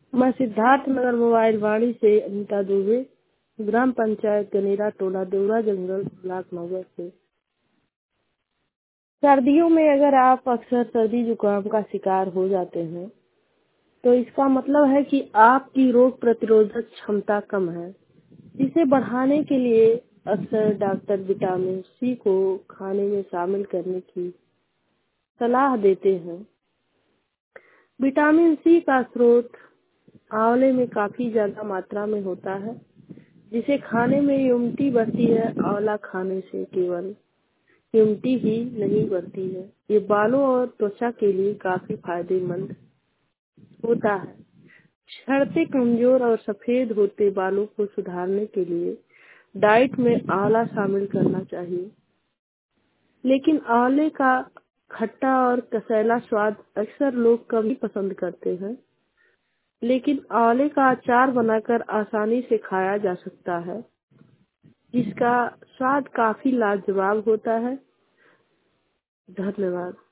मैं सिद्धार्थ नगर मोबाइल वाणी से अनिता दुबे, ग्राम पंचायत गनेरा टोला देवरा जंगल ब्लॉक नगर से। सर्दियों में अगर आप अक्सर सर्दी जुकाम का शिकार हो जाते हैं तो इसका मतलब है कि आपकी रोग प्रतिरोधक क्षमता कम है। इसे बढ़ाने के लिए अक्सर डॉक्टर विटामिन सी को खाने में शामिल करने की सलाह देते हैं। विटामिन सी का स्रोत आंवले में काफी ज्यादा मात्रा में होता है, जिसे खाने में इम्यूनिटी बढ़ती है। आंवला खाने से केवल इम्यूनिटी ही नहीं बढ़ती है, ये बालों और त्वचा के लिए काफी फायदेमंद होता है। झड़ते, कमजोर और सफेद होते बालों को सुधारने के लिए डाइट में आंवला शामिल करना चाहिए। लेकिन आंवले का खट्टा और कसैला स्वाद अक्सर लोग कम ही पसंद करते हैं। लेकिन आंवले का अचार बनाकर आसानी से खाया जा सकता है, जिसका स्वाद काफी लाजवाब होता है। धन्यवाद।